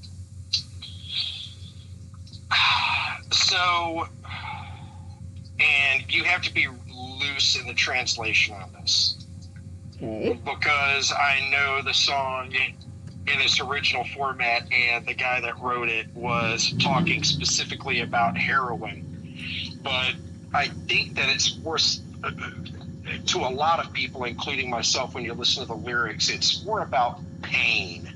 So, and you have to be loose in the translation on this. Okay. Because I know the song in, in its original format, and the guy that wrote it was talking specifically about heroin. But I think that it's worse uh, to a lot of people, including myself, when you listen to the lyrics. It's more about pain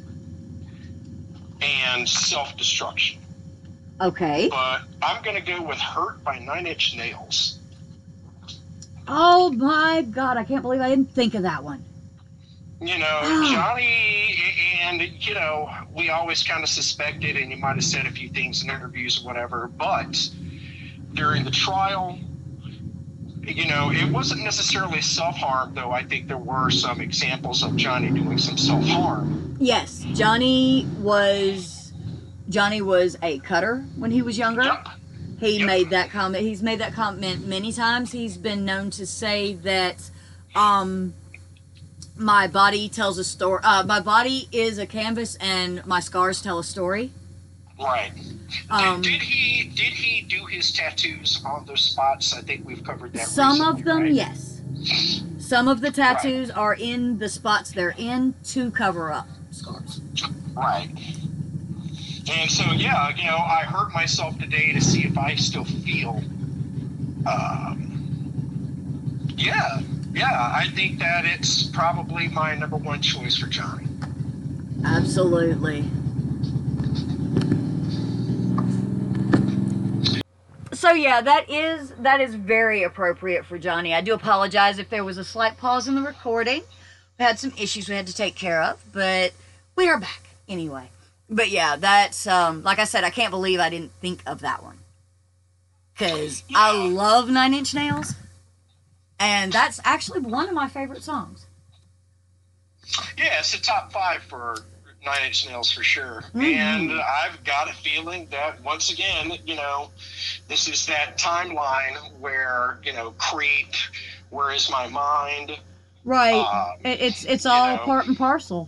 and self-destruction. Okay. But I'm going to go with Hurt by Nine Inch Nails. Oh my God, I can't believe I didn't think of that one. You know, Johnny, and, you know, we always kind of suspected, and you might have said a few things in interviews or whatever, but during the trial, you know, it wasn't necessarily self-harm, though I think there were some examples of Johnny doing some self-harm. Yes, Johnny was Johnny was a cutter when he was younger. Yep. He Yep. made that comment. He's made that comment many times. He's been known to say that um, My body tells a story. Uh, my body is a canvas, and my scars tell a story. Right. Um, did, did he did he do his tattoos on those spots? I think we've covered that. Some recently, of them, right? yes. Some of the tattoos right. are in the spots they're in to cover up scars. Right. And so, yeah, you know, I hurt myself today to see if I still feel. Um, yeah, yeah, I think that it's probably my number one choice for Johnny. Absolutely. So yeah, that is that is very appropriate for Johnny. I do apologize if there was a slight pause in the recording. We had some issues we had to take care of, but we are back anyway. But yeah, that's um, like I said, I can't believe I didn't think of that one, because yeah. I love Nine Inch Nails, and that's actually one of my favorite songs. Yeah, it's a top five for Nine Inch Nails for sure. Mm-hmm. And I've got a feeling that once again, you know, this is that timeline where, you know, Creep, Where Is My Mind? Right. Um, it's it's all know, part and parcel.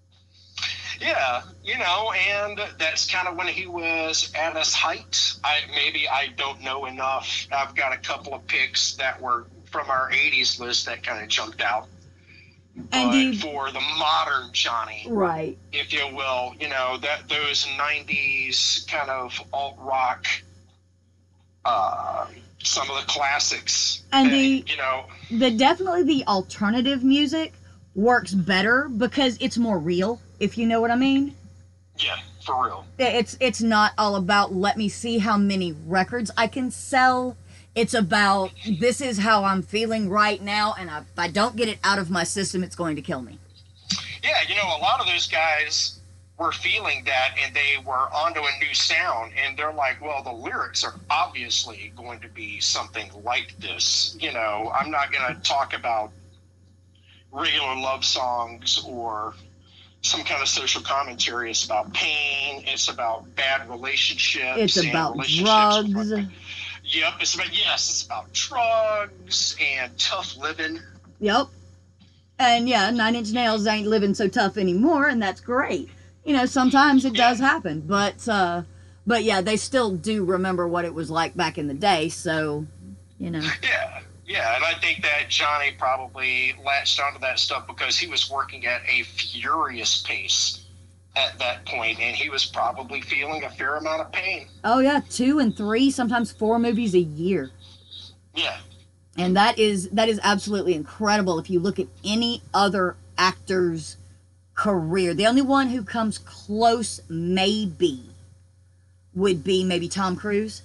Yeah, you know, and that's kind of when he was at his height. I maybe I don't know enough. I've got a couple of picks that were from our eighties list that kind of jumped out. And but you, for the modern Johnny, right, if you will, you know, that those nineties kind of alt rock, uh, some of the classics, and that, the you know, the definitely the alternative music works better because it's more real, if you know what I mean. Yeah, for real. It's it's not all about let me see how many records I can sell. It's about, this is how I'm feeling right now, and if I don't get it out of my system, it's going to kill me. Yeah, you know, a lot of those guys were feeling that, and they were onto a new sound, and they're like, well, the lyrics are obviously going to be something like this. You know, I'm not going to talk about regular love songs or some kind of social commentary. It's about pain. It's about bad relationships. It's about relationships drugs. With, Yep, it's about, yes, it's about drugs and tough living. Yep. And yeah, Nine Inch Nails ain't living so tough anymore, and that's great. You know, sometimes it yeah. does happen, but uh, but yeah, they still do remember what it was like back in the day, so, you know. Yeah, yeah, and I think that Johnny probably latched onto that stuff because he was working at a furious pace at that point, and he was probably feeling a fair amount of pain. Oh yeah, two and three, sometimes four movies a year. Yeah. And that is that is absolutely incredible if you look at any other actor's career. The only one who comes close maybe would be maybe Tom Cruise.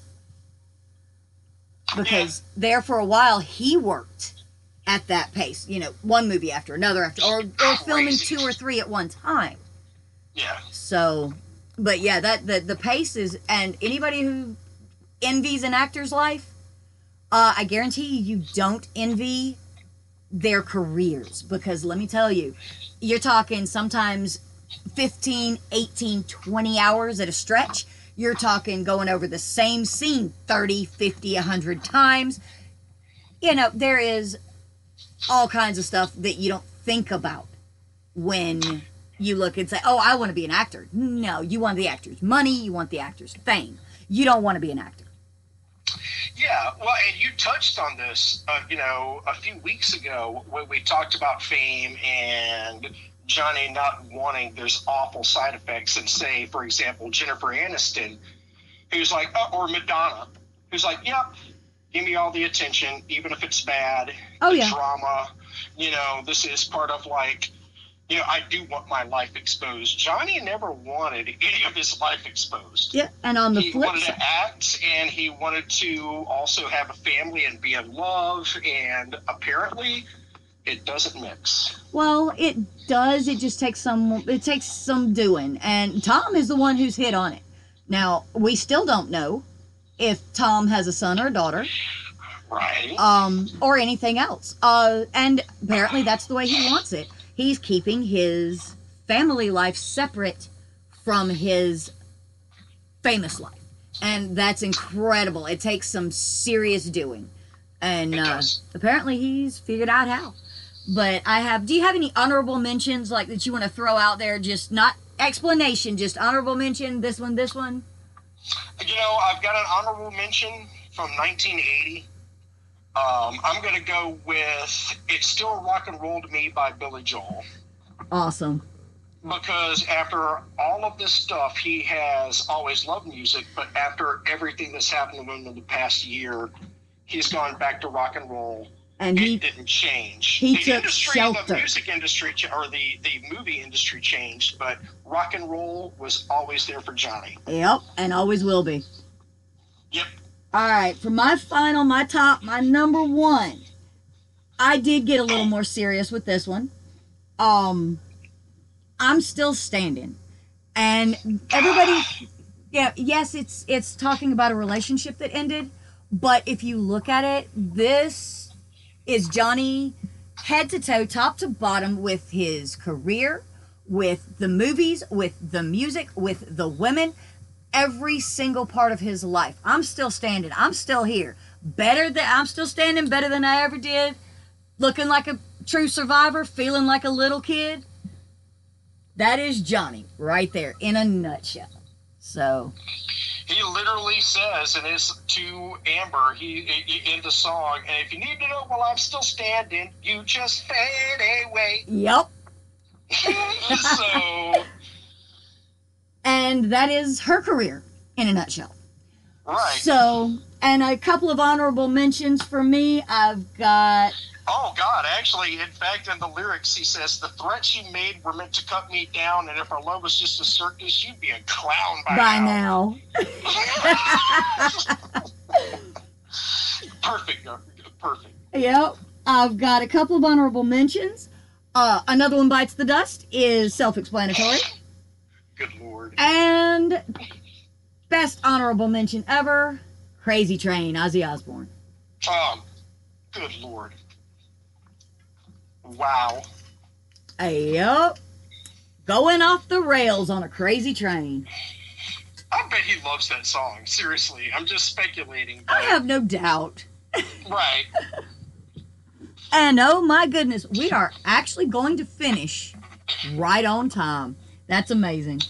Because yeah. there for a while he worked at that pace, you know, one movie after another after or, or filming two or three at one time. Yeah. So, but yeah, that the the pace is, and anybody who envies an actor's life, uh, I guarantee you, you don't envy their careers, because let me tell you, you're talking sometimes fifteen, eighteen, twenty hours at a stretch. You're talking going over the same scene thirty, fifty, one hundred times. You know, there is all kinds of stuff that you don't think about when you look and say, oh, I want to be an actor. No, you want the actor's money. You want the actor's fame. You don't want to be an actor. Yeah, well, and you touched on this, uh, you know, a few weeks ago when we talked about fame and Johnny not wanting those awful side effects. And say, for example, Jennifer Aniston, who's like, oh, or Madonna, who's like, yep, give me all the attention, even if it's bad. Oh, the yeah. drama, you know, this is part of like, you know, I do want my life exposed. Johnny never wanted any of his life exposed. Yeah, and on the he flip wanted side, to act, and he wanted to also have a family and be in love, and apparently it doesn't mix. Well, it does. It just takes some, it takes some doing. And Tom is the one who's hit on it. Now, we still don't know if Tom has a son or a daughter. Right. Um, or anything else. Uh, and apparently that's the way he wants it. He's keeping his family life separate from his famous life. And that's incredible. It takes some serious doing. And uh, apparently he's figured out how. But I have, do you have any honorable mentions like that you want to throw out there? Just not explanation, just honorable mention, this one, this one? You know, I've got an honorable mention from nineteen eighty. Um, I'm going to go with It's Still Rock and Roll to Me by Billy Joel. Awesome. Because after all of this stuff, he has always loved music, but after everything that's happened to him in the past year, he's gone back to rock and roll. And he it didn't change. He the took industry, shelter. The music industry, or the, the movie industry changed, but rock and roll was always there for Johnny. Yep, and always will be. Yep. All right, for my final, my top, my number one, I did get a little more serious with this one. Um, I'm Still Standing. And everybody, yeah, yes, it's it's talking about a relationship that ended, but if you look at it, this is Johnny head to toe, top to bottom with his career, with the movies, with the music, with the women, every single part of his life. I'm still standing. I'm still here. Better than I'm still standing better than I ever did. Looking like a true survivor, feeling like a little kid. That is Johnny right there in a nutshell. So he literally says in his to Amber, he, he in the song, and if you need to know while I'm still standing, you just fade away. Yep. So, and that is her career in a nutshell. right. So, and a couple of honorable mentions for me. I've got. Oh, God, actually, in fact, in the lyrics, he says, the threats you made were meant to cut me down, and if our love was just a circus, you'd be a clown by, by now. now. Perfect. Perfect. Yep. I've got a couple of honorable mentions. Uh, Another One Bites the Dust is self-explanatory. Good Lord. And best honorable mention ever, Crazy Train, Ozzy Osbourne. Um, good Lord. Wow. Yep. Going off the rails on a crazy train. I bet he loves that song. Seriously. I'm just speculating. But... I have no doubt. Right. And oh my goodness, we are actually going to finish right on time. That's amazing.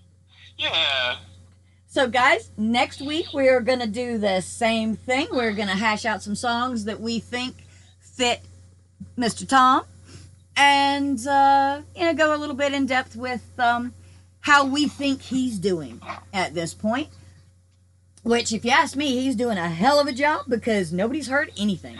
Yeah. So guys, next week we are going to do the same thing. We're going to hash out some songs that we think fit Mister Tom. And, uh, you know, go a little bit in depth with um, how we think he's doing at this point. Which, if you ask me, he's doing a hell of a job because nobody's heard anything.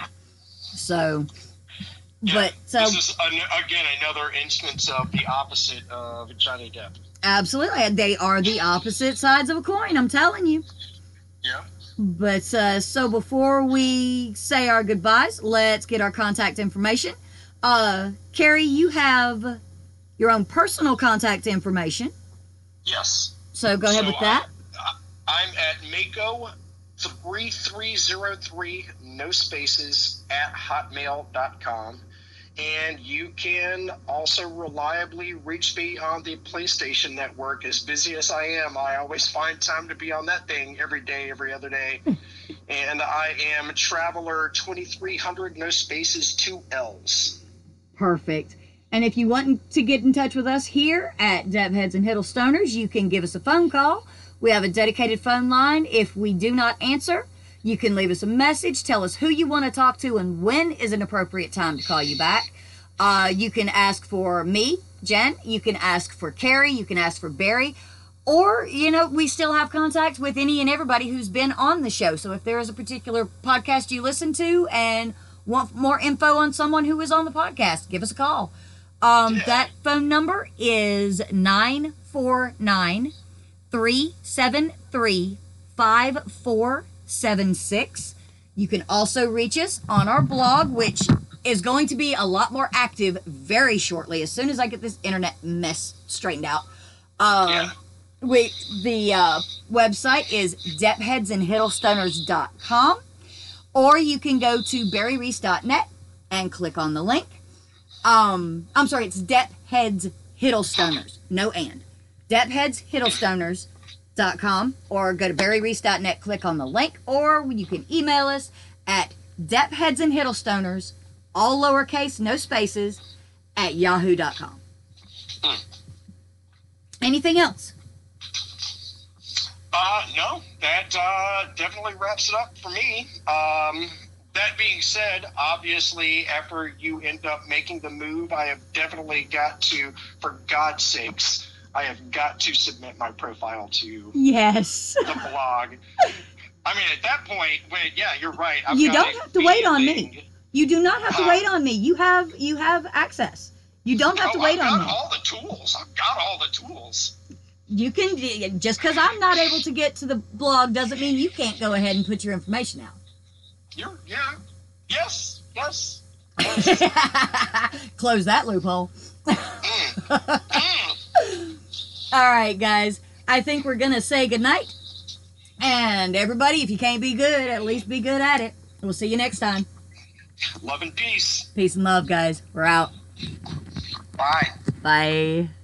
So, Yeah, but... so this is, an, again, another instance of the opposite of Johnny Depp. absolutely. They are the opposite sides of a coin, I'm telling you. Yeah. But, uh, so before we say our goodbyes, let's get our contact information. Uh, Carrie, you have your own personal contact information. Yes. So go ahead So with that. I, I'm at Mako three three zero three, no spaces, at hotmail dot com. And you can also reliably reach me on the PlayStation Network. As busy as I am, I always find time to be on that thing every day, every other day. And I am Traveler twenty-three hundred, no spaces, two L's. Perfect. And if you want to get in touch with us here at Depheads and Hiddlestoners, you can give us a phone call. We have a dedicated phone line. If we do not answer, you can leave us a message. Tell us who you want to talk to and when is an appropriate time to call you back. Uh, you can ask for me, Jen. You can ask for Carrie. You can ask for Barry. Or, you know, we still have contact with any and everybody who's been on the show. So if there is a particular podcast you listen to and want more info on someone who is on the podcast, give us a call. Um, Yeah. That phone number is nine four nine, three seven three, five four seven six. You can also reach us on our blog, which is going to be a lot more active very shortly as soon as I get this internet mess straightened out. Uh, Yeah. we, the uh, website is depheads and hiddlestoners dot com, or you can go to barry reese dot net and click on the link. Um, I'm sorry, it's Depheads Hiddlestoners, no and. Depheads Hiddlestoners dot com, or go to barry reese dot net, click on the link, or you can email us at depheads and hiddlestoners all lowercase, no spaces, at yahoo dot com. Mm. Anything else? Uh, no, that uh, definitely wraps it up for me. Um, that being said, obviously, after you end up making the move, I have definitely got to, for God's sakes, I have got to submit my profile to Yes. the blog. I mean, at that point, when yeah, you're right. I've You got don't a have to wait on feeling- me. You do not have to Huh? wait on me. You have you have access. You don't have Oh, to wait I've on got me. all the tools. I've got all the tools. You can, just because I'm not able to get to the blog doesn't mean you can't go ahead and put your information out. You're yeah. Yes. Yes. Close that loophole. Mm. Mm. All right, guys. I think we're going to say goodnight. And everybody, if you can't be good, at least be good at it. We'll see you next time. Love and peace. Peace and love, guys. We're out. Bye. Bye.